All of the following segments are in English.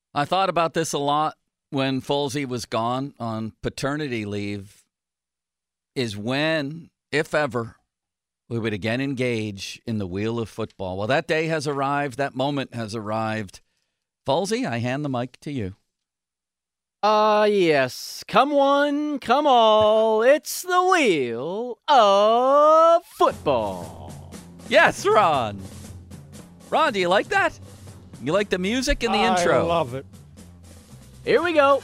I thought about this a lot when Folsey was gone on paternity leave, is when, if ever, we would again engage in the wheel of football. Well, that day has arrived. That moment has arrived. Folsey, I hand the mic to you. Yes. Come one, come all. It's the wheel of football. Yes, Ron. Ron, do you like that? You like the music and the intro? I love it. Here we go.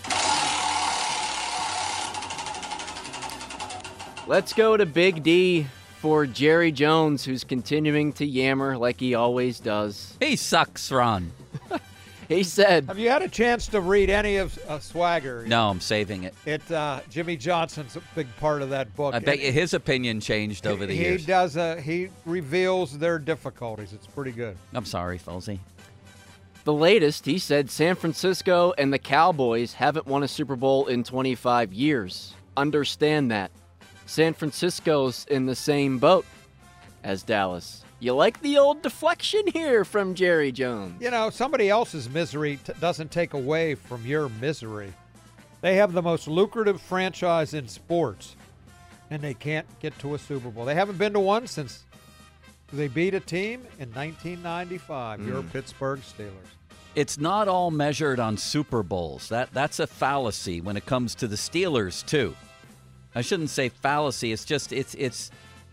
Let's go to Big D for Jerry Jones, who's continuing to yammer like he always does. He sucks, Ron. He said, Have you had a chance to read any of Swagger? No, I'm saving it. Jimmy Johnson's a big part of that book. I bet you his opinion changed over the years. He reveals their difficulties. It's pretty good. I'm sorry, Folsey. the latest, he said San Francisco and the Cowboys haven't won a Super Bowl in 25 years. Understand that. San Francisco's in the same boat as Dallas. You like the old deflection here from Jerry Jones. You know, somebody else's misery doesn't take away from your misery. They have the most lucrative franchise in sports, and they can't get to a Super Bowl. They haven't been to one since they beat a team in 1995, your Pittsburgh Steelers. It's not all measured on Super Bowls. That's a fallacy when it comes to the Steelers, too. I shouldn't say fallacy. It's just, it's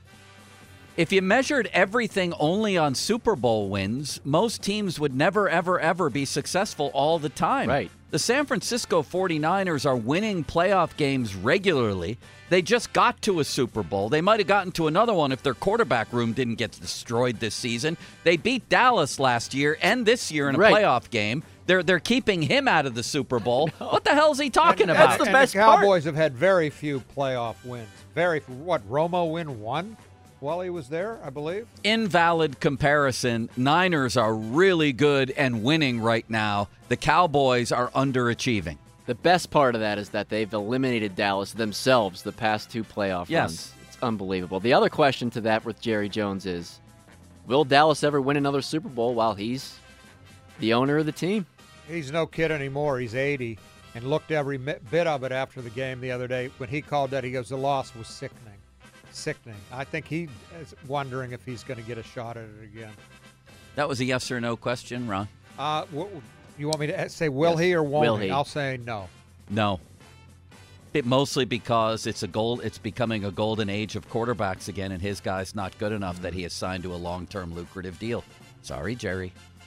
if you measured everything only on Super Bowl wins, most teams would never, ever, ever be successful all the time. Right. The San Francisco 49ers are winning playoff games regularly. They just got to a Super Bowl. They might have gotten to another one if their quarterback room didn't get destroyed this season. They beat Dallas last year and this year in a playoff game. They're keeping him out of the Super Bowl. What the hell is he talking about? That's the best the Cowboys have had very few playoff wins. Romo win one while he was there, I believe? Invalid comparison. Niners are really good and winning right now. The Cowboys are underachieving. The best part of that is that they've eliminated Dallas themselves the past two playoff runs. It's unbelievable. The other question to that with Jerry Jones is, will Dallas ever win another Super Bowl while he's the owner of the team? He's no kid anymore. He's 80 and looked every bit of it after the game the other day. When he called that, he goes, the loss was sickening. Sickening. I think he is wondering if he's going to get a shot at it again. That was a yes or no question, Ron. You want me to say will he or won't Will he? he? I'll say no. No. Mostly because it's becoming a golden age of quarterbacks again, and his guy's not good enough that he is signed to a long-term lucrative deal. Sorry, Jerry.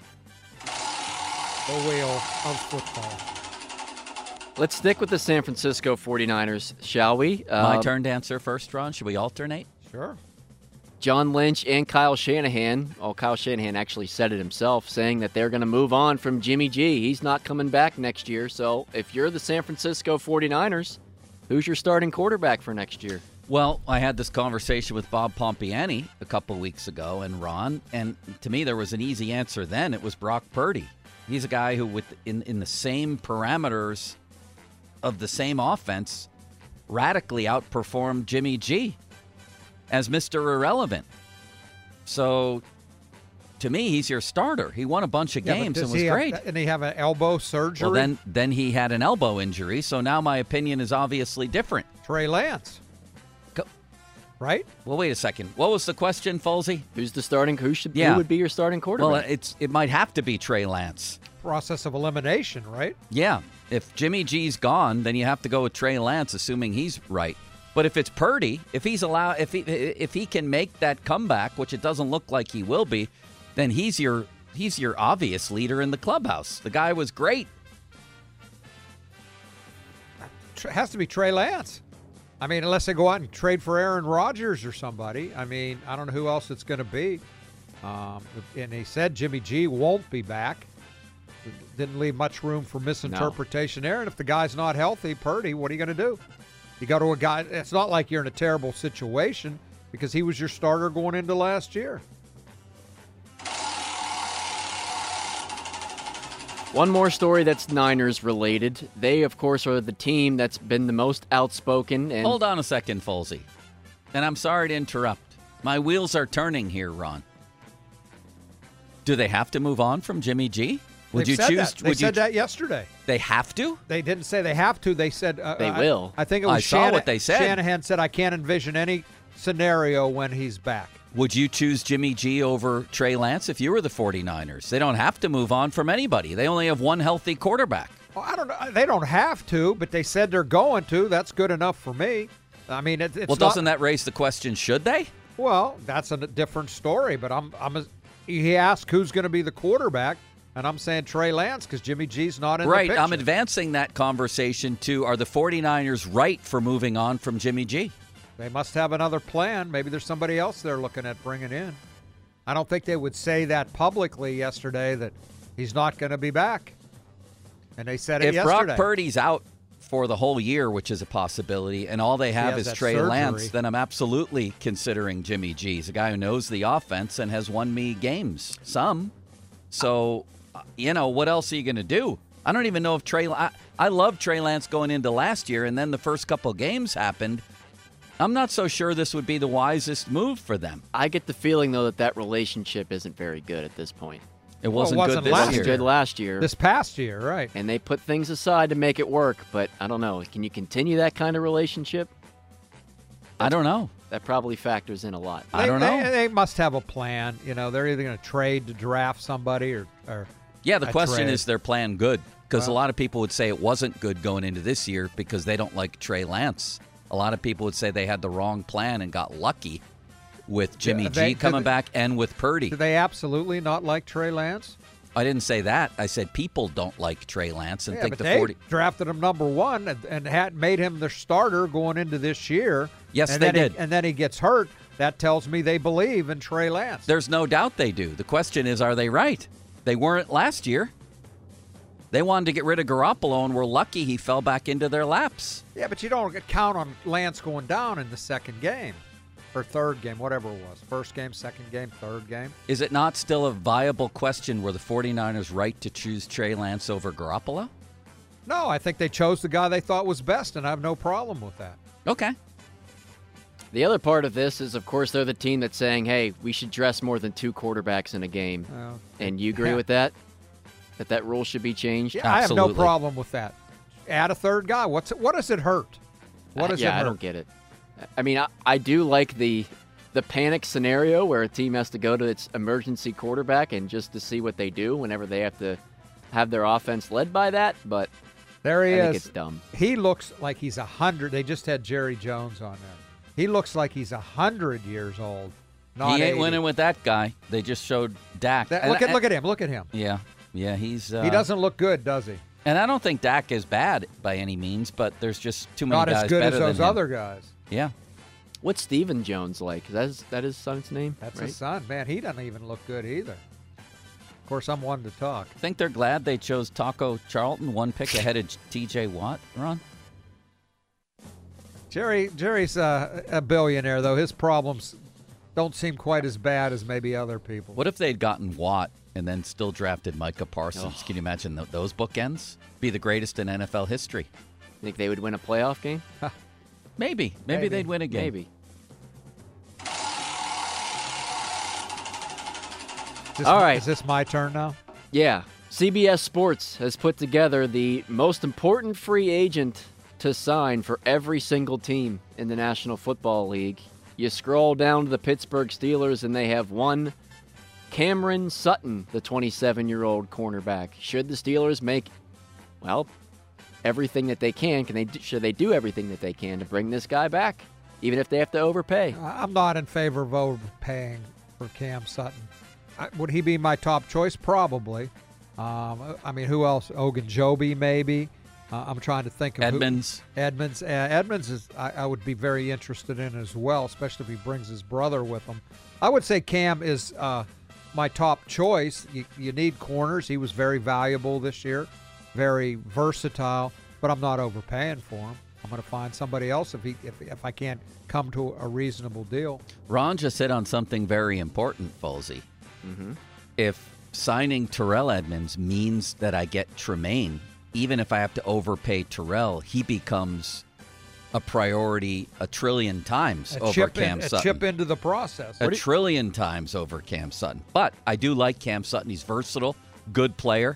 The wheel of football. Let's stick with the San Francisco 49ers, shall we? My turn to answer first, Ron. Should we alternate? Sure. John Lynch and Kyle Shanahan, Kyle Shanahan actually said it himself, saying that they're going to move on from Jimmy G. He's not coming back next year. So if you're the San Francisco 49ers, who's your starting quarterback for next year? Well, I had this conversation with Bob Pompiani a couple weeks ago and Ron, and to me there was an easy answer then. It was Brock Purdy. He's a guy who, in the same parameters of the same offense, radically outperformed Jimmy G as Mr. Irrelevant. So, to me, he's your starter. He won a bunch of games and was great. And he have an elbow surgery? Well, then he had an elbow injury, so now my opinion is obviously different. Trey Lance. Right? Well, wait a second. What was the question, Folsey? Who's the starting? Who would be your starting quarterback? Well, it might have to be Trey Lance. Process of elimination, right? Yeah. If Jimmy G's gone, then you have to go with Trey Lance, assuming he's right. But if it's Purdy, if he can make that comeback, which it doesn't look like he will be, then he's your obvious leader in the clubhouse. The guy was great. It has to be Trey Lance. I mean, unless they go out and trade for Aaron Rodgers or somebody. I mean, I don't know who else it's going to be. And he said Jimmy G won't be back. Didn't leave much room for misinterpretation there. And if the guy's not healthy, Purdy, what are you going to do? You go to a guy. It's not like you're in a terrible situation because he was your starter going into last year. One more story that's Niners related. They, of course, are the team that's been the most outspoken. And hold on a second, Folsey. And I'm sorry to interrupt. My wheels are turning here, Ron. Do they have to move on from Jimmy G? Would you They've said choose? that. They said that yesterday. They have to? They didn't say they have to. They said They will. I think it was I saw what they said. Shanahan said, I can't envision any scenario when he's back. Would you choose Jimmy G over Trey Lance if you were the 49ers? They don't have to move on from anybody. They only have one healthy quarterback. Well, I don't know. They don't have to, but they said they're going to. That's good enough for me. I mean, it's well, doesn't that raise the question, should they? Well, that's a different story, but he asked who's going to be the quarterback, and I'm saying Trey Lance because Jimmy G's not in the picture. Right, I'm advancing that conversation to, are the 49ers right for moving on from Jimmy G? They must have another plan. Maybe there's somebody else they're looking at bringing in. I don't think they would say that publicly yesterday that he's not going to be back. And they said it yesterday. If Brock Purdy's out for the whole year, which is a possibility, and all they have is Trey Lance, then I'm absolutely considering Jimmy G. He's a guy who knows the offense and has won me games, some. So, what else are you going to do? I don't even know if I love Trey Lance going into last year, and then the first couple games happened. I'm not so sure this would be the wisest move for them. I get the feeling, though, that relationship isn't very good at this point. It wasn't good this year. It wasn't good last year. This past year, right. And they put things aside to make it work, but I don't know. Can you continue that kind of relationship? I don't know. That probably factors in a lot. I don't know. They must have a plan. They're either going to trade to draft somebody or yeah, the question is their plan good? Because a lot of people would say it wasn't good going into this year because they don't like Trey Lance. A lot of people would say they had the wrong plan and got lucky with Jimmy G coming back and with Purdy. Do they absolutely not like Trey Lance? I didn't say that. I said people don't like Trey Lance and think but the 40 drafted him number one and had made him their starter going into this year. Yes, they did. And then he gets hurt. That tells me they believe in Trey Lance. There's no doubt they do. The question is, are they right? They weren't last year. They wanted to get rid of Garoppolo and were lucky he fell back into their laps. Yeah, but you don't count on Lance going down in the second game or third game, whatever it was. First game, second game, third game. Is it not still a viable question, were the 49ers right to choose Trey Lance over Garoppolo? No, I think they chose the guy they thought was best, and I have no problem with that. Okay. The other part of this is, of course, they're the team that's saying, hey, we should dress more than two quarterbacks in a game. And you agree with that? That rule should be changed? Yeah, absolutely. I have no problem with that. Add a third guy. What does it hurt? What does it hurt? I don't get it. I mean, I do like the panic scenario where a team has to go to its emergency quarterback and just to see what they do whenever they have to have their offense led by that, but there he is. I think it's dumb. He looks like he's 100. They just had Jerry Jones on there. He looks like he's 100 years old. Not he ain't 80. winning with that guy. They just showed Dak. Look at him. Look at him. Yeah, he's... he doesn't look good, does he? And I don't think Dak is bad by any means, but there's just too many guys better than him. Not as good as those other guys. Yeah. What's Stephen Jones like? Is that his son's name? That's his son. Man, he doesn't even look good either. Of course, I'm one to talk. I think they're glad they chose Taco Charlton, one pick ahead of T.J. Watt, Ron? Jerry's a billionaire, though. His problems don't seem quite as bad as maybe other people. What if they'd gotten Watt and then still drafted Micah Parsons? Can you imagine those bookends? Be the greatest in NFL history. Think they would win a playoff game? Maybe they'd win a game. Maybe. All right. Is this my turn now? Yeah. CBS Sports has put together the most important free agent to sign for every single team in the National Football League. You scroll down to the Pittsburgh Steelers, and they have one Cameron Sutton, the 27-year-old cornerback. Should the Steelers make, everything that they can, should they do everything that they can to bring this guy back, even if they have to overpay? I'm not in favor of overpaying for Cam Sutton. Would he be my top choice? Probably. I mean, who else? Ogunjobi, maybe. I'm trying to think of Edmonds. Edmonds is I would be very interested in as well, especially if he brings his brother with him. I would say Cam is my top choice. You need corners. He was very valuable this year, very versatile, but I'm not overpaying for him. I'm going to find somebody else if I can't come to a reasonable deal. Ron just hit on something very important, Folsey. Mm-hmm. If signing Terrell Edmonds means that I get Tremaine, even if I have to overpay Terrell, he becomes a priority a trillion times over Cam Sutton. A chip into the process. A trillion times over Cam Sutton. But I do like Cam Sutton. He's versatile, good player.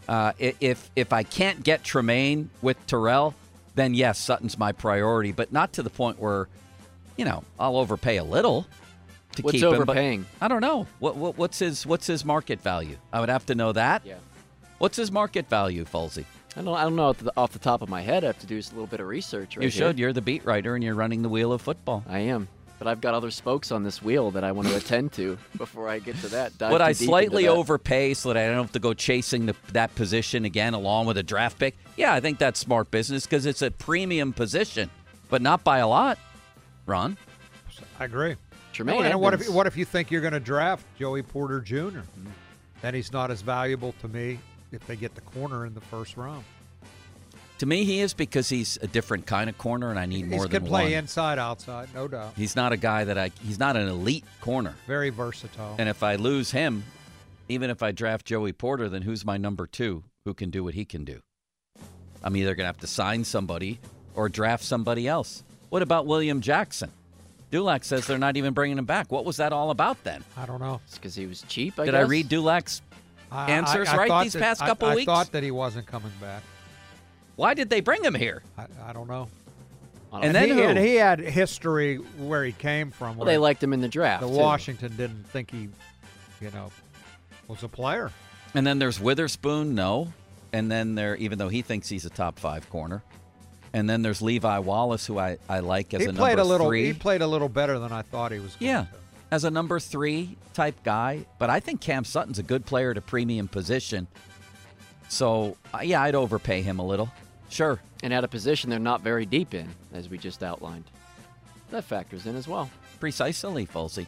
If I can't get Tremaine with Terrell, then yes, Sutton's my priority, but not to the point where, I'll overpay a little to What's keep him. overpaying? But I don't know. What's his market value? I would have to know that. Yeah. What's his market value, Folsey? I don't know off the top of my head. I have to do just a little bit of research. You should. You're the beat writer, and you're running the wheel of football. I am. But I've got other spokes on this wheel that I want to attend to before I get to that. Would I slightly overpay so that I don't have to go chasing that position again along with a draft pick? Yeah, I think that's smart business because it's a premium position, but not by a lot. Ron? I agree. Tremaine and what if you think you're going to draft Joey Porter Jr.? Then he's not as valuable to me if they get the corner in the first round. To me, he is because he's a different kind of corner, and I need more than one. He can play inside, outside, no doubt. He's not a guy he's not an elite corner. Very versatile. And if I lose him, even if I draft Joey Porter, then who's my number 2 who can do what he can do? I'm either going to have to sign somebody or draft somebody else. What about William Jackson? Dulac says they're not even bringing him back. What was that all about then? I don't know. It's because he was cheap, I guess. Did I read Dulac's answers right these past couple weeks? I thought that he wasn't coming back. Why did they bring him here? I don't know. And then who? And he had history where he came from. Well, they liked him in the draft. Washington didn't think he, was a player. And then there's Witherspoon, no. And then even though he thinks he's a top 5 corner. And then there's Levi Wallace, who I like as a number 3. He played a little better than I thought he was going to. As a number 3 type guy. But I think Cam Sutton's a good player at a premium position. So, I'd overpay him a little. Sure. And at a position they're not very deep in, as we just outlined. That factors in as well. Precisely, Folsey.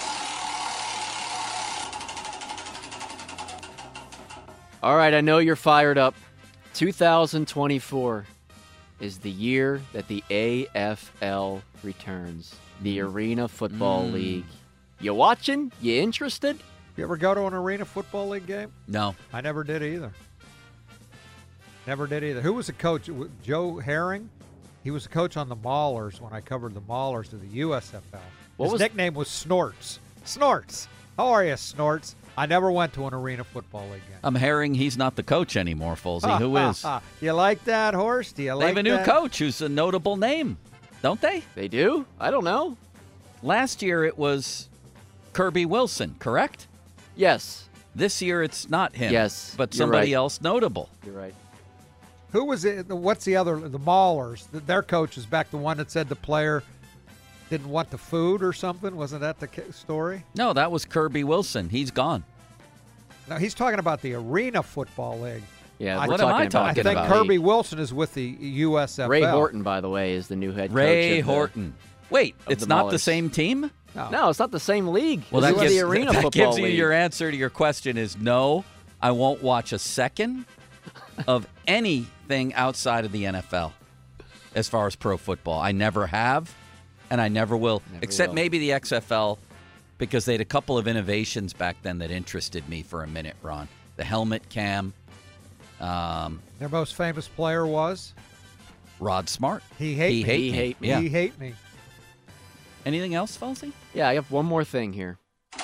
All right, I know you're fired up. 2024 is the year that the AFL returns. The Arena Football League. You watching? You interested? You ever go to an Arena Football League game? No. I never did either. Who was the coach? Joe Herring? He was the coach on the Maulers when I covered the Maulers of the USFL. His nickname was Snorts. Snorts. How are you, Snorts? I never went to an Arena Football League game. I'm Herring. He's not the coach anymore, Folsey. Who is? You like that, Horse? Do you like that? They have a new coach who's a notable name, don't they? They do? I don't know. Last year it was Kirby Wilson, correct? Yes. This year it's not him. Yes. But somebody else notable. You're right. Who was it? What's the other? The Maulers. Their coach is back. The one that said the player didn't want the food or something. Wasn't that the story? No, that was Kirby Wilson. He's gone. No, he's talking about the Arena Football League. Yeah, what am I talking about? I think Kirby Wilson is with the USFL. Ray Horton, by the way, is the new head coach. Ray Horton. Wait, it's not the same team? No, it's not the same league. Well, this is the Arena Football gives you League. your answer to your question is no, I won't watch a second of anything outside of the NFL as far as pro football. I never have, and I never will, except maybe the XFL, because they had a couple of innovations back then that interested me for a minute, Ron. The helmet cam. Their most famous player was? Rod Smart. He hate me. Yeah. He hate me. Anything else, Folsey? Yeah, I have one more thing here.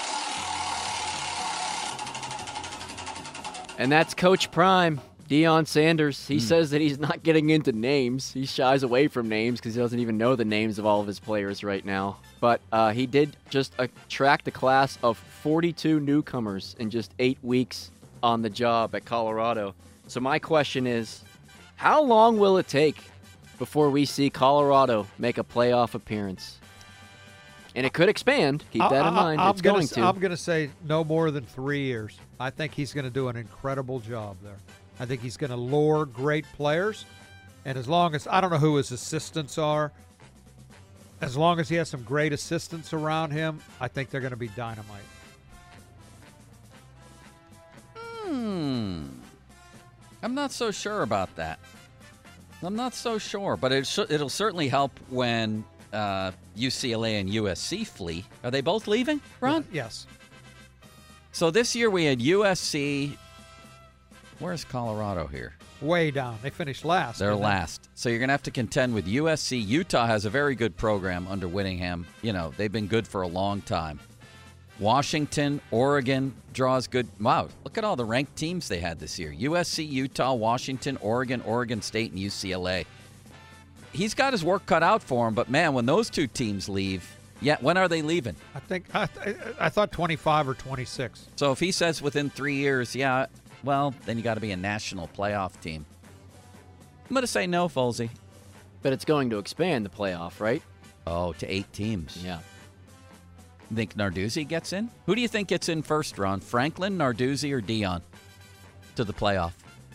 And that's Coach Prime, Deion Sanders. He says that he's not getting into names. He shies away from names because he doesn't even know the names of all of his players right now. But he did just attract a class of 42 newcomers in just 8 weeks on the job at Colorado. So my question is, how long will it take before we see Colorado make a playoff appearance? And it could expand. Keep that in mind. It's going to. I'm going to say no more than 3 years. I think he's going to do an incredible job there. I think he's going to lure great players. And as long as, I don't know who his assistants are, as long as he has some great assistants around him, I think they're going to be dynamite. I'm not so sure about that. I'm not so sure, but it'll certainly help when UCLA and USC flee. Are they both leaving, Ron? Yes. So this year we had USC. Where's Colorado here? Way down. They finished last. They're last. So you're going to have to contend with USC. Utah has a very good program under Whittingham. You know, they've been good for a long time. Washington, Oregon draws good. Wow, look at all the ranked teams they had this year. USC, Utah, Washington, Oregon, Oregon State, and UCLA. He's got his work cut out for him, but, man, when those two teams leave, when are they leaving? I thought 25 or 26. So if he says within 3 years, then you got to be a national playoff team. I'm going to say no, Folsey. But it's going to expand the playoff, right? Oh, to 8 teams. Yeah. Think Narduzzi gets in? Who do you think gets in first, Ron? Franklin, Narduzzi, or Dion to the playoff?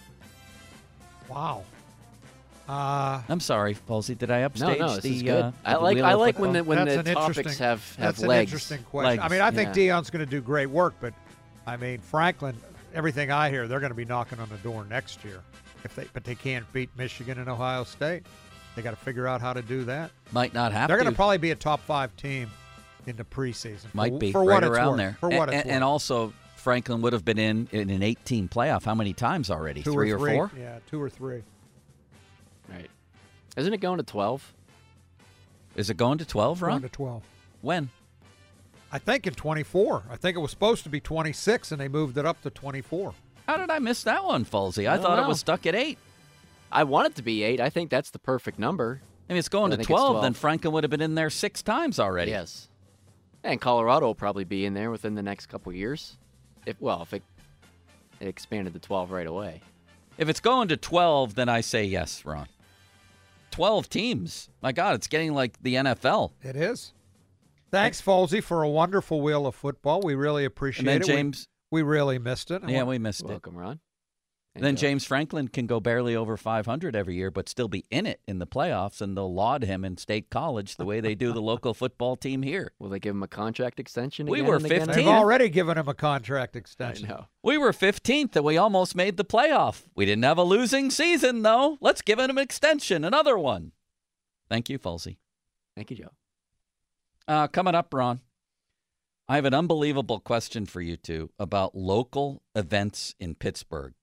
Wow. I'm sorry, Folsey. Did I upstage No, this the? is good. I the wheel of like football? when the topics have that's legs. an interesting question. Legs. I mean, I think Yeah. Dion's going to do great work, but I mean, Franklin. Everything I hear, they're going to be knocking on the door next year. But they can't beat Michigan and Ohio State. They got to figure out how to do that. Might not have They're to. going to probably be a top 5 team in the preseason. Might be for right what it's around worth. there. For what it's worth. And also, Franklin would have been in an 18 playoff. How many times already? 3 or 4? Yeah, 2 or 3. Right. Isn't it going to 12? Is it going to 12, Ron? Going to 12. When? I think in 24. I think it was supposed to be 26, and they moved it up to 24. How did I miss that one, Folsey? I don't thought it know. was stuck at 8. I want it to be 8. I think that's the perfect number. I mean, it's going I to think it's 12, 12. then Franklin would have been in there 6 times already. Yes. And Colorado will probably be in there within the next couple years. If it expanded to 12 right away. If it's going to 12, then I say yes, Ron. 12 teams. My God, it's getting like the NFL. It is. Thanks, Folsey, for a wonderful wheel of football. We really appreciate And then it. James. We really missed it. Yeah, we missed it. Welcome, Ron. Then James Franklin can go barely over 500 every year, but still be in it in the playoffs, and they'll laud him in State College the way they do the local football team here. Will they give him a contract extension We again were and again and 15. They've again? already given him a contract I extension. know. We were 15th, and we almost made the playoff. We didn't have a losing season, though. Let's give him an extension, another one. Thank you, Folsey. Thank you, Joe. Coming up, Ron, I have an unbelievable question for you two about local events in Pittsburgh.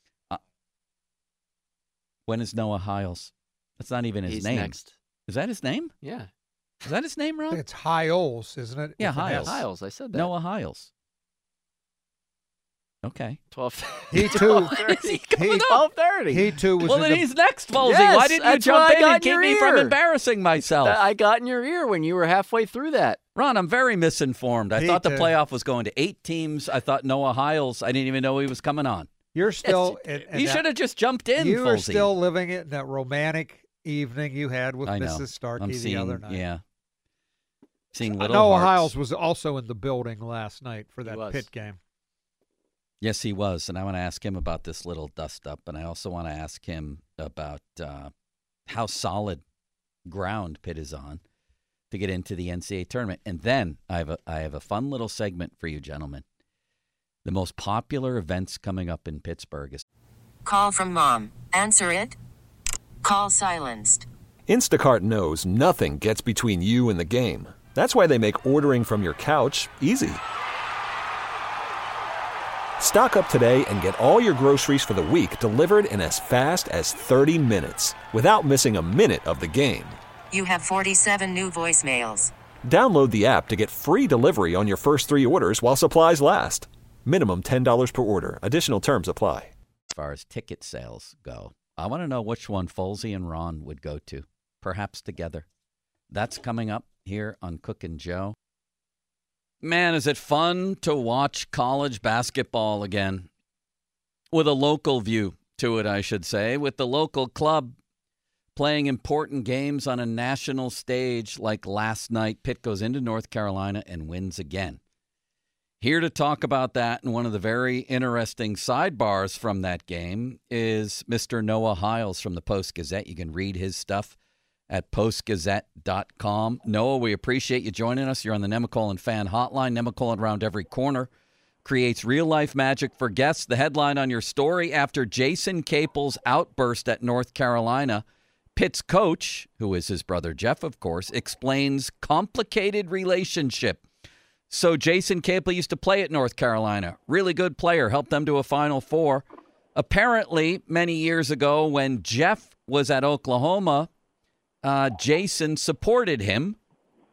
When is Noah Hiles? That's not even his He's name. next. Is that his name? Yeah. Is that his name, I Ron? think it's Hiles, isn't it? Yeah, With an Hiles. S. Hiles, I said that. Noah Hiles. Okay. 12. He too. He coming up? 12:30. He too was Well, in then the, he's next, Folsey. Yes, Why didn't you that's jump what I in got and in keep your me from ear. embarrassing myself? I got in your ear when you were halfway through that. Ron, I'm very misinformed. I Me thought the too. playoff was going to 8 teams. I thought Noah Hiles, I didn't even know he was coming on. You're still. You should have just jumped in, You are Folsey. still living it in that romantic evening you had with I know. Mrs. Starkey I'm seeing, the other night. Yeah. Seeing little Noah hearts. Hiles was also in the building last night for that was. Pitt game. Yes, he was. And I want to ask him about this little dust-up. And I also want to ask him about how solid ground Pitt is on to get into the NCAA tournament. And then I have a fun little segment for you, gentlemen. The most popular events coming up in Pittsburgh is Call from mom. Answer it. Call silenced. Instacart knows nothing gets between you and the game. That's why they make ordering from your couch easy. Stock up today and get all your groceries for the week delivered in as fast as 30 minutes without missing a minute of the game. You have 47 new voicemails. Download the app to get free delivery on your first 3 orders while supplies last. Minimum $10 per order. Additional terms apply. as far as ticket sales go. I want to know which one Folsey and Ron would go to, perhaps together. That's coming up here on Cook and Joe. Man, is it fun to watch college basketball again? With a local view to it, I should say, with the local club playing important games on a national stage like last night. Pitt goes into North Carolina and wins again. Here to talk about that, and one of the very interesting sidebars from that game is Mr. Noah Hiles from the Post-Gazette. You can read his stuff at postgazette.com. Noah, we appreciate you joining us. You're on the Nemacolin Fan Hotline. Nemacolin around every corner creates real-life magic for guests. The headline on your story: after Jason Capel's outburst at North Carolina, Pitt's coach, who is his brother Jeff, of course, explains complicated relationship. So Jason Capel used to play at North Carolina. Really good player, helped them to a Final Four. Apparently, many years ago when Jeff was at Oklahoma, Jason supported him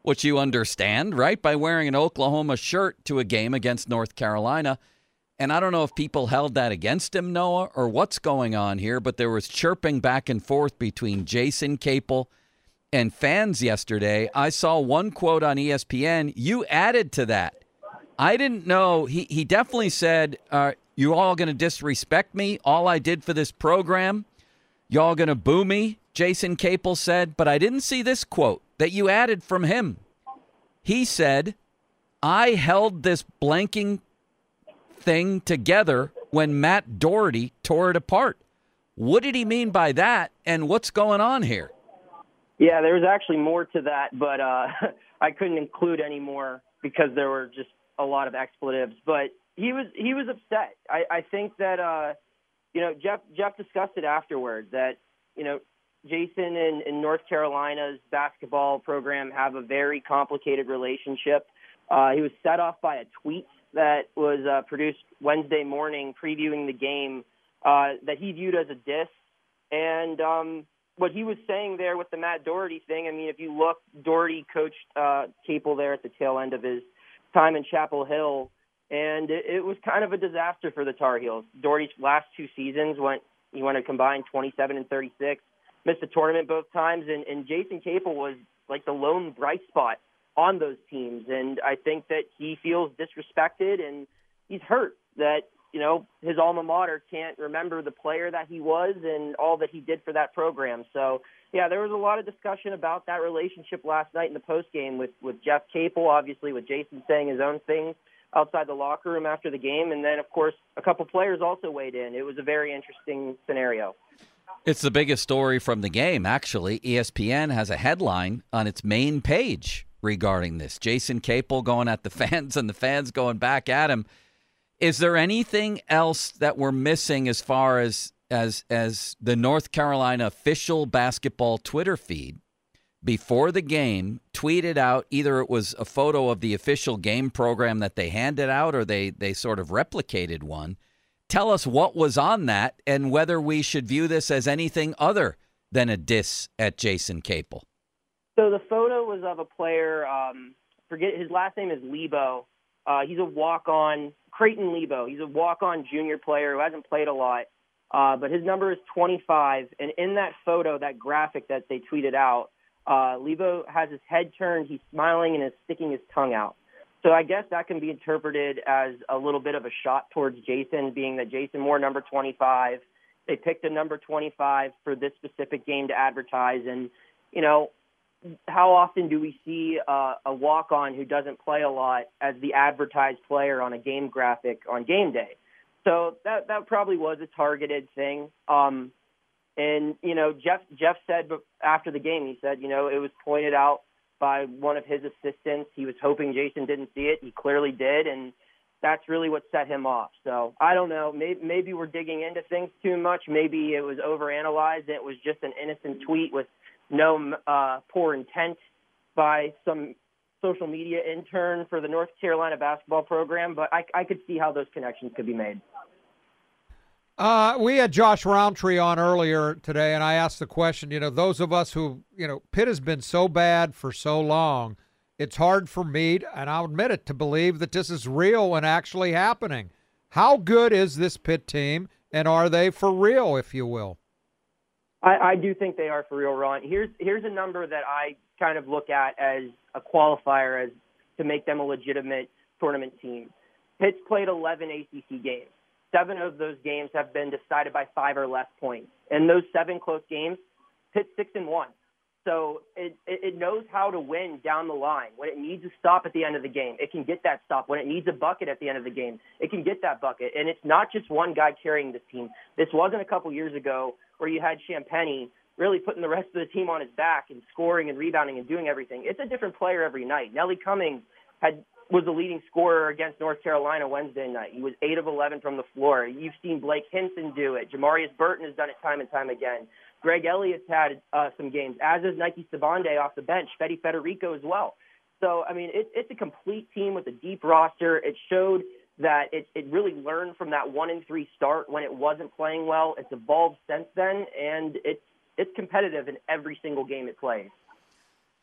which you understand, right? By wearing an Oklahoma shirt to a game against North Carolina. And I don't know if people held that against him, Noah, or what's going on here, but there was chirping back and forth between Jason Capel and fans yesterday. I saw one quote on ESPN. You added to that. I didn't know. He definitely said, you all going to disrespect me? All I did for this program? Y'all going to boo me? Jason Capel said. But I didn't see this quote that you added from him. He said, I held this blanking thing together when Matt Doherty tore it apart. What did he mean by that, and what's going on here? Yeah, there was actually more to that, but I couldn't include any more because there were just a lot of expletives. But he was upset. I think that Jeff discussed it afterward that Jason and North Carolina's basketball program have a very complicated relationship. He was set off by a tweet that was produced Wednesday morning previewing the game that he viewed as a diss. And what he was saying there with the Matt Doherty thing, I mean, if you look, Doherty coached Capel there at the tail end of his time in Chapel Hill, and it was kind of a disaster for the Tar Heels. Doherty's last two seasons he went a combined 27 and 36, missed the tournament both times, and Jason Capel was like the lone bright spot on those teams. And I think that he feels disrespected, and he's hurt that, his alma mater can't remember the player that he was and all that he did for that program. So, yeah, there was a lot of discussion about that relationship last night in the postgame with Jeff Capel, obviously with Jason saying his own things outside the locker room after the game. And then, of course, a couple players also weighed in. It was a very interesting scenario. It's the biggest story from the game, actually. ESPN has a headline on its main page regarding this. Jason Capel going at the fans and the fans going back at him. Is there anything else that we're missing as far as the North Carolina official basketball Twitter feed before the game tweeted out, either it was a photo of the official game program that they handed out or they sort of replicated one? Tell us what was on that and whether we should view this as anything other than a diss at Jason Capel. So the photo was of a player, forget his last name is Lebo. He's a walk-on, Creighton Lebo. He's a walk-on junior player who hasn't played a lot, but his number is 25. And in that photo, that graphic that they tweeted out, Lebo has his head turned, he's smiling, and is sticking his tongue out. So I guess that can be interpreted as a little bit of a shot towards Jason, being that Jason wore number 25. They picked a number 25 for this specific game to advertise. And, how often do we see a walk-on who doesn't play a lot as the advertised player on a game graphic on game day? So that probably was a targeted thing. And Jeff said after the game, he said, it was pointed out by one of his assistants. He was hoping Jason didn't see it. He clearly did, and that's really what set him off. So I don't know. Maybe we're digging into things too much. Maybe it was overanalyzed. It was just an innocent tweet with no poor intent by some social media intern for the North Carolina basketball program. But I could see how those connections could be made. We had Josh Roundtree on earlier today, and I asked the question, those of us who, Pitt has been so bad for so long, it's hard for me, and I'll admit it, to believe that this is real and actually happening. How good is this Pitt team, and are they for real, if you will? I do think they are for real, Ron. Here's a number that I kind of look at as a qualifier as to make them a legitimate tournament team. Pitt's played 11 ACC games. 7 of those games have been decided by 5 or less points. In those 7 close games, Pitt's 6-1. So it knows how to win down the line. When it needs a stop at the end of the game, it can get that stop. When it needs a bucket at the end of the game, it can get that bucket. And it's not just one guy carrying this team. This wasn't a couple years ago where you had Champagnie really putting the rest of the team on his back and scoring and rebounding and doing everything. It's a different player every night. Nelly Cummings was the leading scorer against North Carolina Wednesday night. He was 8 of 11 from the floor. You've seen Blake Hinson do it. Jamarius Burton has done it time and time again. Greg Elliott's had some games, as is Nike Sabande off the bench, Fede Federico as well. So, I mean, it's a complete team with a deep roster. It showed that it really learned from that 1-3 start when it wasn't playing well. It's evolved since then, and it's competitive in every single game it plays.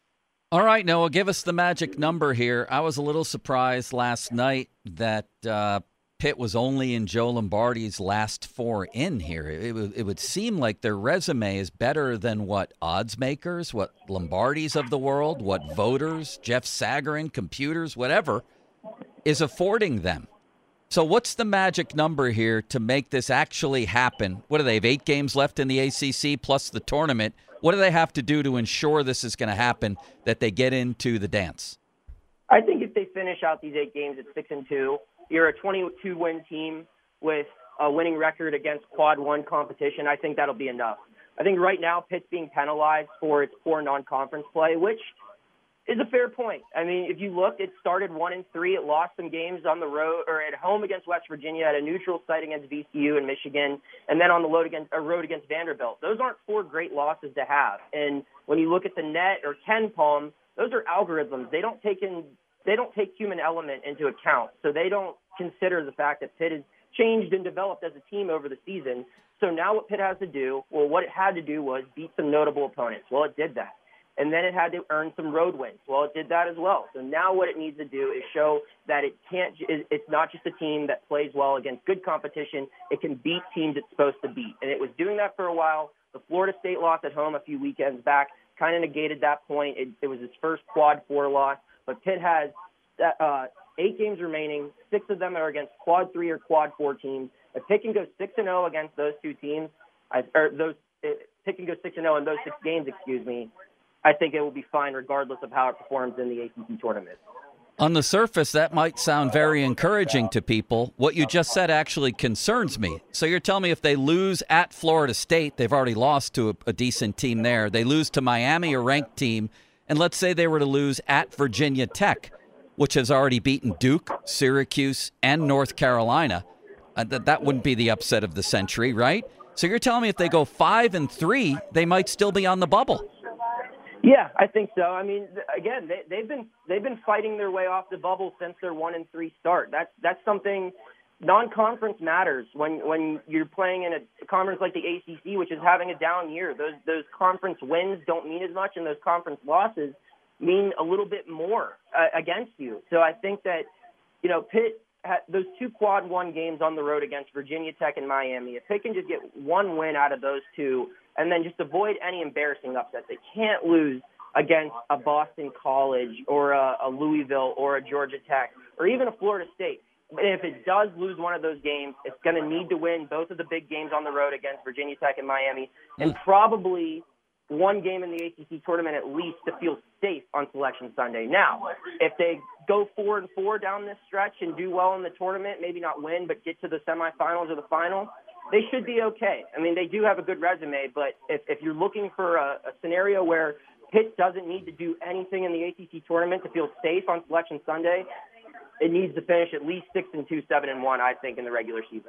All right, Noah, give us the magic number here. I was a little surprised last night that Pitt was only in Joe Lombardi's last 4 in here. It would seem like their resume is better than what odds makers, what Lombardis of the world, what voters, Jeff Sagarin, computers, whatever, is affording them. So what's the magic number here to make this actually happen? What do they have, 8 games left in the ACC plus the tournament? What do they have to do to ensure this is going to happen, that they get into the dance? I think if they finish out these 8 games at 6-2, you're a 22-win team with a winning record against quad 1 competition. I think that'll be enough. I think right now Pitt's being penalized for its poor non-conference play, which is a fair point. I mean, if you look, it started 1-3. It lost some games on the road or at home against West Virginia, at a neutral site against VCU and Michigan, and then on the road against Vanderbilt. Those aren't 4 great losses to have. And when you look at the net or Ken Palm, those are algorithms. They don't take human element into account. So they don't consider the fact that Pitt has changed and developed as a team over the season. So now what Pitt has to do, well, what it had to do was beat some notable opponents. Well, it did that. And then it had to earn some road wins. Well, it did that as well. So now what it needs to do is show that it's not just a team that plays well against good competition. It can beat teams it's supposed to beat. And it was doing that for a while. The Florida State loss at home a few weekends back kind of negated that point. It was his first quad 4 loss. But Pitt has 8 games remaining. 6 of them are against quad 3 or quad 4 teams. If Pitt can go 6-0 against those 2 teams, Pitt can go 6-0 in those 6 games, I think it will be fine regardless of how it performs in the ACC tournament. On the surface, that might sound very encouraging to people. What you just said actually concerns me. So you're telling me if they lose at Florida State, they've already lost to a decent team there. They lose to Miami, a ranked team, and let's say they were to lose at Virginia Tech, which has already beaten Duke, Syracuse, and North Carolina. That wouldn't be the upset of the century, right? So you're telling me if they go 5-3, they might still be on the bubble. Yeah, I think so. I mean, again, they've been fighting their way off the bubble since their 1-3 start. That's something. Non-conference matters when you're playing in a conference like the ACC, which is having a down year. Those conference wins don't mean as much, and those conference losses mean a little bit more against you. So I think that Pitt had those 2 quad 1 games on the road against Virginia Tech and Miami. If Pitt can just get 1 win out of those 2. And then just avoid any embarrassing upsets. They can't lose against a Boston College or a Louisville or a Georgia Tech or even a Florida State. But if it does lose one of those games, it's going to need to win both of the big games on the road against Virginia Tech and Miami, and probably 1 game in the ACC tournament at least to feel safe on Selection Sunday. Now, if they go 4-4 down this stretch and do well in the tournament, maybe not win, but get to the semifinals or the final, they should be okay. I mean, they do have a good resume, but if you're looking for a scenario where Pitt doesn't need to do anything in the ACC tournament to feel safe on Selection Sunday, it needs to finish at least 6-2, 7-1, I think, in the regular season.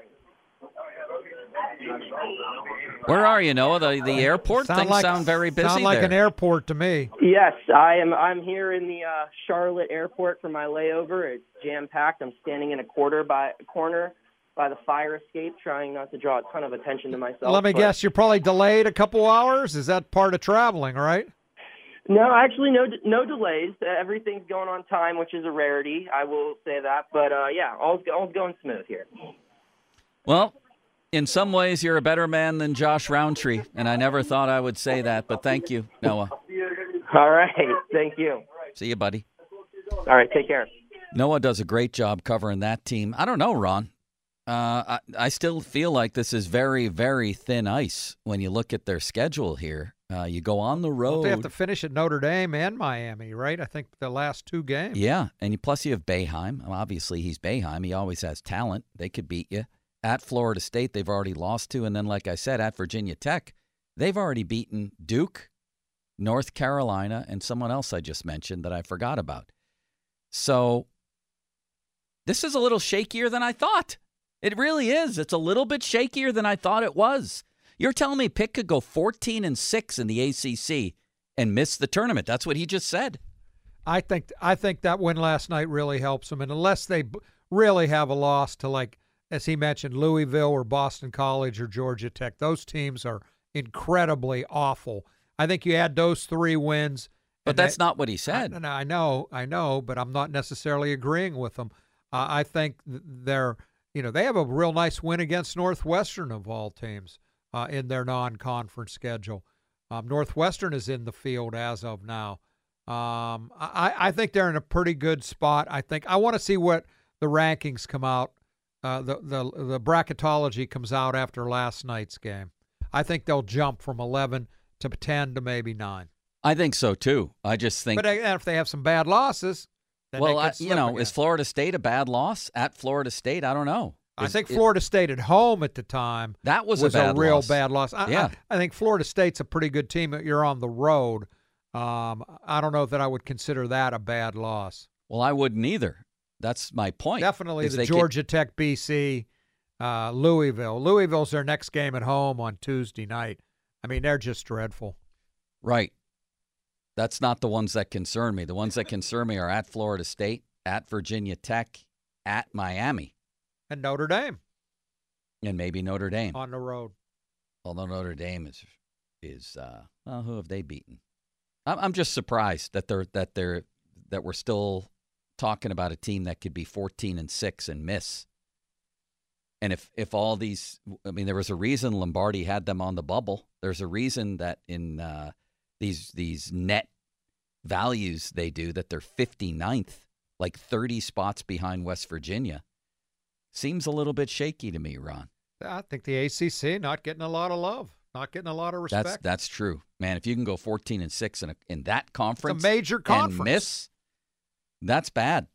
Where are you, Noah? The airport? Things sound very busy. Sound like there. An airport to me. Yes, I'm here in the Charlotte airport for my layover. It's jam-packed. I'm standing in a corner by the fire escape, trying not to draw a ton of attention to myself. Let me guess, you're probably delayed a couple hours? Is that part of traveling, right? No, actually, no delays. Everything's going on time, which is a rarity. I will say that. But, yeah, all's going smooth here. Well, in some ways, you're a better man than Josh Roundtree, and I never thought I would say that, but thank you, Noah. All right. Thank you. See you, buddy. All right. Take care. Noah does a great job covering that team. I don't know, Ron. I still feel like this is very, very thin ice when you look at their schedule here. You go on the road. Well, they have to finish at Notre Dame and Miami, right? I think the last 2 games. Yeah, and plus you have Boeheim. Obviously, he's Boeheim. He always has talent. They could beat you. At Florida State, they've already lost to. And then, like I said, at Virginia Tech, they've already beaten Duke, North Carolina, and someone else I just mentioned that I forgot about. So this is a little shakier than I thought. It really is. It's a little bit shakier than I thought it was. You're telling me Pitt could go 14-6 in the ACC and miss the tournament. That's what he just said. I think that win last night really helps them. And unless they really have a loss to, like, as he mentioned, Louisville or Boston College or Georgia Tech, those teams are incredibly awful. I think you add those 3 wins But that's not what he said. I know, but I'm not necessarily agreeing with them. I think they're, they have a real nice win against Northwestern of all teams in their non-conference schedule. Northwestern is in the field as of now. I think they're in a pretty good spot. I want to see what the rankings come out. The bracketology comes out after last night's game. I think they'll jump from 11 to 10 to maybe 9. I think so, too. I just think. But if they have some bad losses, then they could slip again. Is Florida State a bad loss at Florida State? I don't know. I think Florida State at home at the time that was a real bad loss. Yeah. I think Florida State's a pretty good team. You're on the road. I don't know that I would consider that a bad loss. Well, I wouldn't either. That's my point. Definitely the Georgia Tech, BC, Louisville. Louisville's their next game at home on Tuesday night. I mean, they're just dreadful. Right. That's not the ones that concern me. The ones that concern me are at Florida State, at Virginia Tech, at Miami. And Notre Dame. And maybe Notre Dame. On the road. Although Notre Dame is who have they beaten? I'm just surprised that we're still talking about a team that could be 14-6 and miss. And if all these, there was a reason Lombardi had them on the bubble. There's a reason that in these net values they do that they're 59th, like 30 spots behind West Virginia. Seems a little bit shaky to me, Ron. I think the ACC not getting a lot of love, not getting a lot of respect. That's true, man. If you can go 14-6 in that conference, it's a major conference, and miss, that's bad.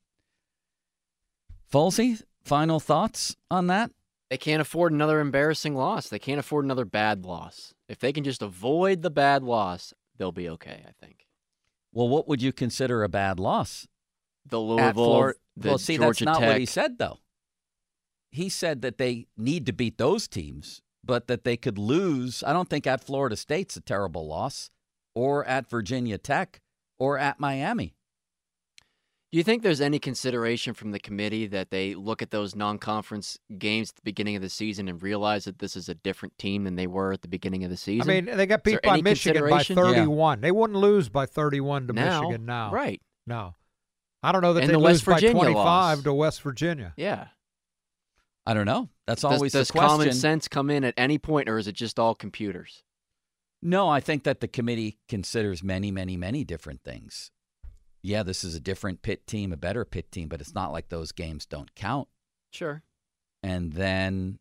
Folsey, final thoughts on that? They can't afford another embarrassing loss. They can't afford another bad loss. If they can just avoid the bad loss, they'll be okay, I think. Well, what would you consider a bad loss? The Louisville, Georgia that's not Tech. What he said, though. He said that they need to beat those teams, but that they could lose. I don't think at Florida State's a terrible loss, or at Virginia Tech, or at Miami. Do you think there's any consideration from the committee that they look at those non-conference games at the beginning of the season and realize that this is a different team than they were at the beginning of the season? I mean, they got beat by Michigan by 31. Yeah. They wouldn't lose by 31 to Michigan now. Right. No. I don't know that and they lose by 25 loss. to West Virginia. Yeah. I don't know. That's always the question. Does common sense come in at any point, or is it just all computers? No, I think that the committee considers many, many, many different things. Yeah, this is a different Pitt team, a better Pitt team, but it's not like those games don't count. Sure. And then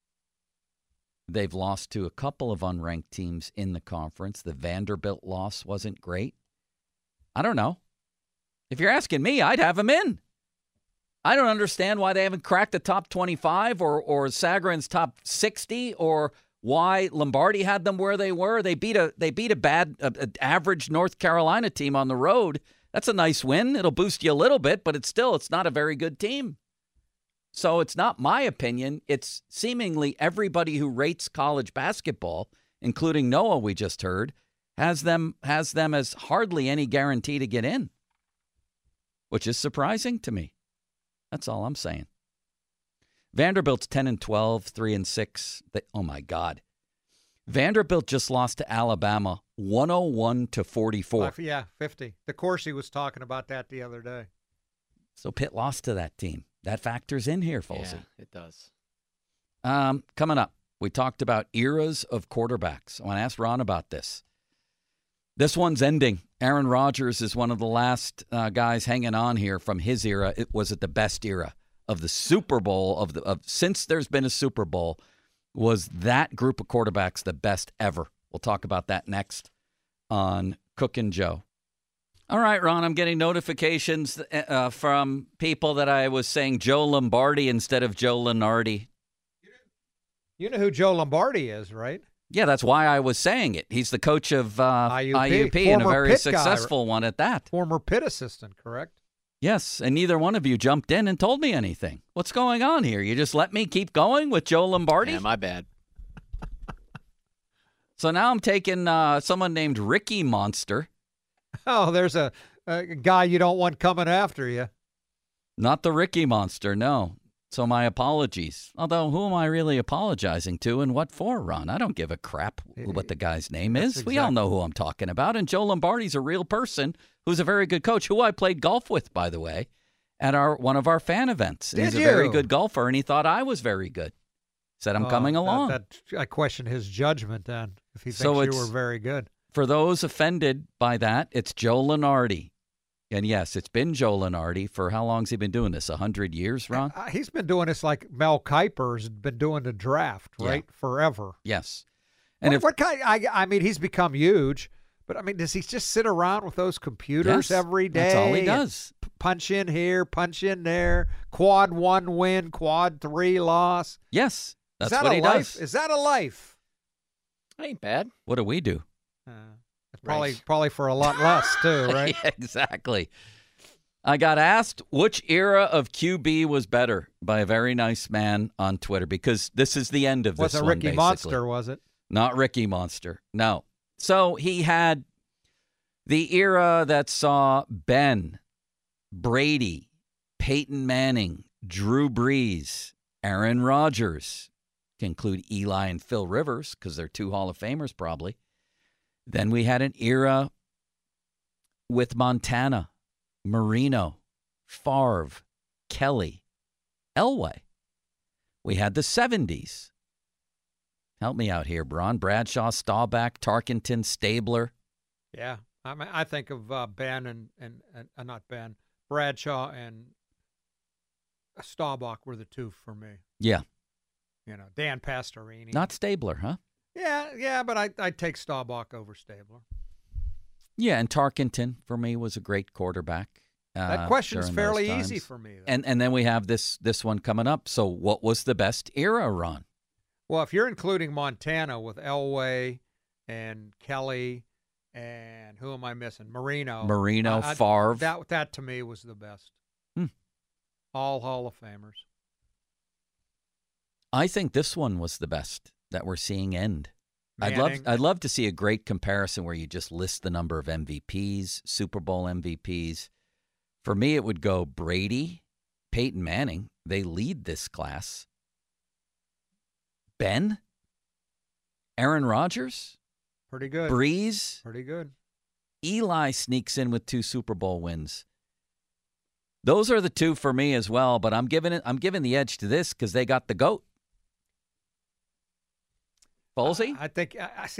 they've lost to a couple of unranked teams in the conference. The Vanderbilt loss wasn't great. I don't know. If you're asking me, I'd have them in. I don't understand why they haven't cracked the top 25 or Sagarin's top 60 or why Lombardi had them where they were. They beat a bad average North Carolina team on the road. That's a nice win. It'll boost you a little bit, but it's not a very good team. So it's not my opinion. It's seemingly everybody who rates college basketball, including Noah we just heard, has them as hardly any guarantee to get in, which is surprising to me. That's all I'm saying. Vanderbilt's 10-12, 3-6. Oh my God. Vanderbilt just lost to Alabama 101-44. Yeah, 50. The Corsi was talking about that the other day. So Pitt lost to that team. That factors in here, Folsey. Yeah, it does. Coming up, we talked about eras of quarterbacks. I want to ask Ron about this. This one's ending. Aaron Rodgers is one of the last guys hanging on here from his era. It was the best era of the Super Bowl since there's been a Super Bowl. Was that group of quarterbacks the best ever? We'll talk about that next on Cook and Joe. All right, Ron, I'm getting notifications from people that I was saying Joe Lombardi instead of Joe Lunardi. You know who Joe Lombardi is, right? Yeah, that's why I was saying it. He's the coach of IUP and a very Pitt successful one at that. Former Pitt assistant, correct? Yes, and neither one of you jumped in and told me anything. What's going on here? You just let me keep going with Joe Lombardi? Yeah, my bad. So now I'm taking someone named Ricky Monster. Oh, there's a guy you don't want coming after you. Not the Ricky Monster, no. So my apologies. Although, who am I really apologizing to and what for, Ron? I don't give a crap what the guy's name is. We all know who I'm talking about. And Joe Lombardi's a real person who's a very good coach, who I played golf with, by the way, at one of our fan events. He's a very good golfer, and he thought I was very good. Said I'm coming along. I question his judgment then, if he thinks you were very good. For those offended by that, it's Joe Lunardi. And yes, it's been Joe Lunardi for how long has he been doing this? 100 years, Ron? He's been doing this like Mel Kiper's been doing the draft, right? Yeah. Forever. Yes. And what kind? I mean, he's become huge, but I mean, does he just sit around with those computers every day? That's all he does. Punch in here, punch in there. Quad 1 win, quad 3 loss. Yes, that's what he does. Is that a life? That ain't bad. What do we do? Probably for a lot less, too, right? Yeah, exactly. I got asked which era of QB was better by a very nice man on Twitter, because this is the end of this one, Ricky basically. Monster, was it? Not Ricky Monster, no. So he had the era that saw Ben, Brady, Peyton Manning, Drew Brees, Aaron Rodgers, can include Eli and Phil Rivers, because they're 2 Hall of Famers probably. Then we had an era with Montana, Marino, Favre, Kelly, Elway. We had the 70s. Help me out here, Bron. Bradshaw, Staubach, Tarkenton, Stabler. Yeah, I think of Ben and not Ben, Bradshaw and Staubach were the 2 for me. Yeah. Dan Pastorini. Not Stabler, huh? Yeah, but I'd take Staubach over Stabler. Yeah, and Tarkenton for me was a great quarterback. That question's fairly easy for me, though. And then we have this one coming up. So what was the best era, Ron? Well, if you're including Montana with Elway and Kelly and who am I missing? Marino, Favre. That to me was the best. All Hall of Famers. I think this one was the best that we're seeing end. Manning. I'd love to see a great comparison where you just list the number of MVPs, Super Bowl MVPs. For me, it would go Brady, Peyton Manning. They lead this class. Ben, Aaron Rodgers, pretty good. Breeze, pretty good. Eli sneaks in with 2 Super Bowl wins. Those are the 2 for me as well, but I'm giving the edge to this because they got the GOAT. Folsey? I think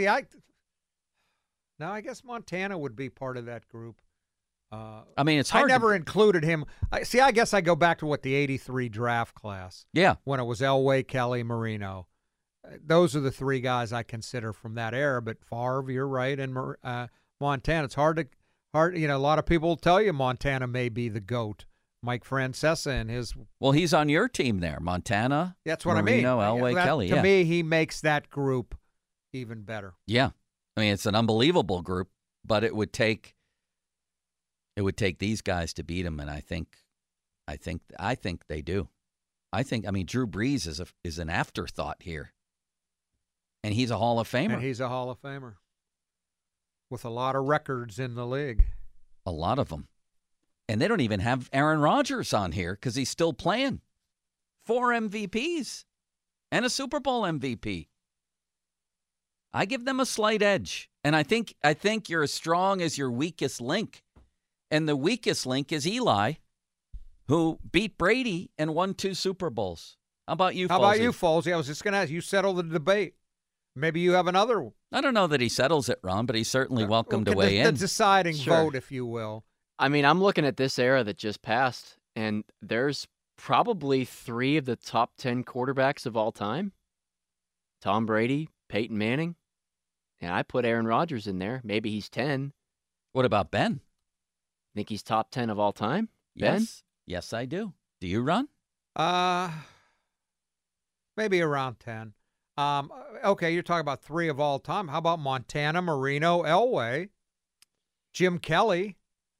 I guess Montana would be part of that group. I mean, it's hard. I never included him. I guess I go back to the 83 draft class. Yeah. When it was Elway, Kelly, Marino. Those are the 3 guys I consider from that era. But Favre, you're right, and Montana. It's hard. A lot of people tell you Montana may be the GOAT. Mike Francesa and his. Well, he's on your team there, Montana. That's what Marino, I mean. Elway, Kelly. To me, he makes that group even better. Yeah, I mean it's an unbelievable group, but it would take these guys to beat him, and I think they do. I mean Drew Brees is an afterthought here, and he's a Hall of Famer. And he's a Hall of Famer with a lot of records in the league. A lot of them. And they don't even have Aaron Rodgers on here because he's still playing. 4 MVPs and a Super Bowl MVP. I give them a slight edge. And I think you're as strong as your weakest link. And the weakest link is Eli, who beat Brady and won 2 Super Bowls. How about you, Folsey? I was just going to ask, you settle the debate. Maybe you have another one. I don't know that he settles it, Ron, but he's certainly welcome to weigh in. The deciding vote, if you will. I mean, I'm looking at this era that just passed, and there's probably 3 of the top 10 quarterbacks of all time. Tom Brady, Peyton Manning, and I put Aaron Rodgers in there. Maybe he's 10. What about Ben? Think he's top 10 of all time? Yes. Ben? Yes, I do. Do you, Ron? Maybe around 10. Okay, you're talking about 3 of all time. How about Montana, Marino, Elway, Jim Kelly?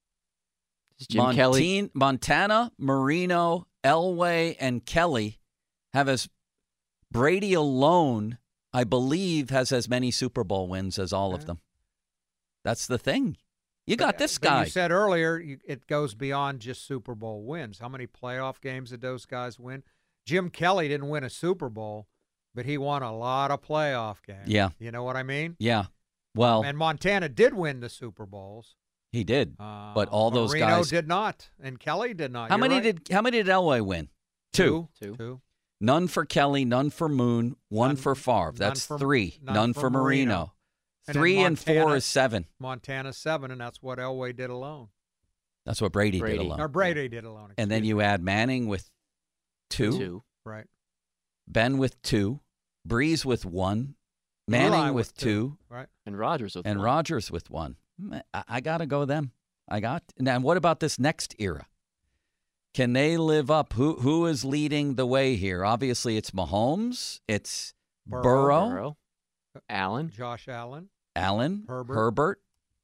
Montana, Marino, Elway, and Kelly have as Brady alone, I believe, has as many Super Bowl wins as all of them. That's the thing. You got this guy. You said earlier it goes beyond just Super Bowl wins. How many playoff games did those guys win? Jim Kelly didn't win a Super Bowl, but he won a lot of playoff games. Yeah. You know what I mean? Yeah. Well, And Montana did win the Super Bowls. he did. But all those Marino guys did not, and Kelly did not. How You're many right. did Elway win? Two. Two. None for Kelly, none for Moon, one None- for Favre. That's none for- three. none None for for Marino. And then 3 and 4 Montana- is 7. Montana 7, and that's what Elway did alone. That's what Brady did Brady. alone. Or Brady did alone. And then excuse you me. add Manning with 2, 2. Right. Ben with 2, Breeze with 1, Manning Eli with 2, Right. And Rodgers with and 1. Rodgers with 1. I got to go them. Now, what about this next era? Can they live up? Who is leading the way here? Obviously, it's Mahomes. It's Burrow. Allen. Josh Allen. Allen. Herbert.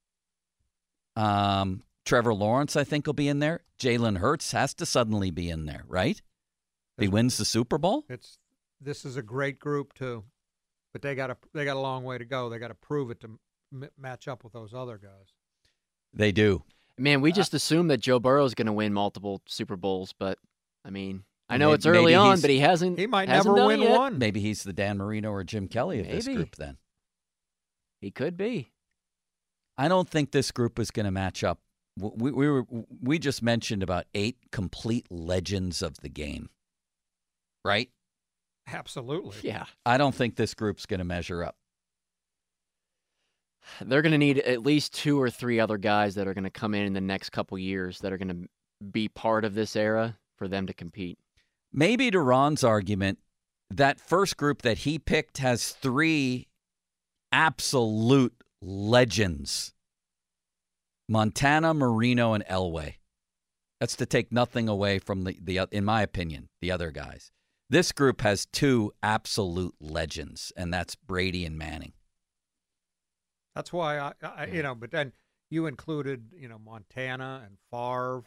Trevor Lawrence, I think, will be in there. Jalen Hurts has to suddenly be in there, right? If he wins the Super Bowl? This is a great group too, but they got a long way to go. They got to prove it to match up with those other guys. They do. Man, we just assume that Joe Burrow is going to win multiple Super Bowls, but I mean, I know Maybe- it's early maybe on, he's- but he hasn't. He might hasn't never done win it yet. one. Maybe he's the Dan Marino or Jim Kelly of this Maybe. group then. He could be. I don't think this group is going to match up. We just mentioned about 8 complete legends of the game, right? Absolutely. Yeah, I don't think this group's going to measure up. they're going to need at least 2 or 3 other guys that are going to come in the next couple years that are going to be part of this era for them to compete. Maybe to Ron's argument, that first group that he picked has 3 absolute legends. Montana, Marino, and Elway. That's to take nothing away from the in my opinion, the other guys. This group has 2 absolute legends, and that's Brady and Manning. That's why I but then you included, Montana and Favre.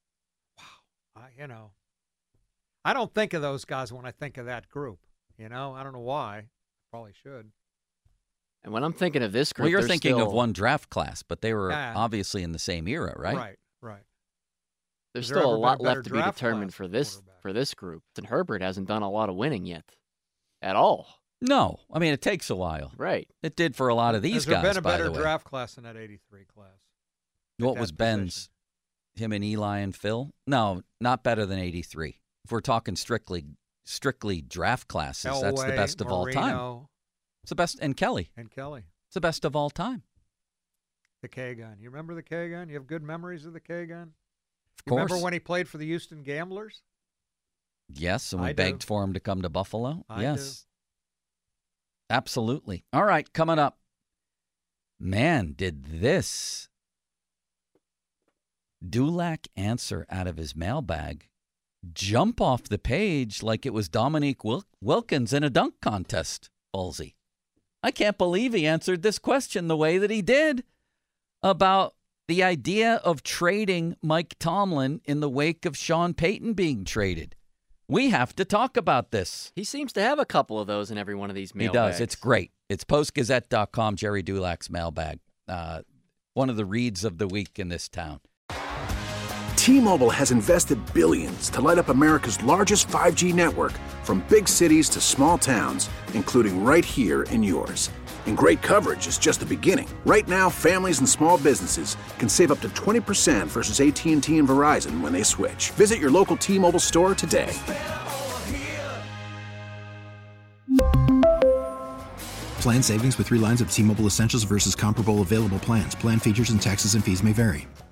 Wow. I don't think of those guys when I think of that group. I don't know why. Probably should. And when I'm thinking of this group, Well, you're there's thinking still, of one draft class, but they were Yeah. obviously in the same era, right? Right. There's Has there still a ever been lot a better left to be draft determined class for for this quarterback? group. And Herbert hasn't done a lot of winning yet, at all. No, I mean it takes a while. Right. It did for a lot of these Has there guys. been a by better the way, draft class than that '83 class? what at was that Ben's? position? Him and Eli and Phil? No, not better than '83. If we're talking strictly draft classes, that's the Elway, best of all time. Marino, It's the best, and Kelly. and Kelly. It's the best of all time. The K-Gun. You remember the K-Gun? You have good memories of the K-Gun? Of You course. remember when he played for the Houston Gamblers? Yes, and we I do. begged for him to come to Buffalo. I yes. Absolutely. All right, coming up. Man, did this Dulac answer out of his mailbag jump off the page like it was Dominique Wilkins in a dunk contest, Ballsy. I can't believe he answered this question the way that he did about the idea of trading Mike Tomlin in the wake of Sean Payton being traded. We have to talk about this. He seems to have a couple of those in every one of these He mailbags. does. It's great. It's postgazette.com, Jerry Dulac's mailbag. One of the reads of the week in this town. T-Mobile has invested billions to light up America's largest 5G network, from big cities to small towns, including right here in yours. And great coverage is just the beginning. Right now, families and small businesses can save up to 20% versus AT&T and Verizon when they switch. Visit your local T-Mobile store today. Plan savings with 3 lines of T-Mobile Essentials versus comparable available plans. Plan features and taxes and fees may vary.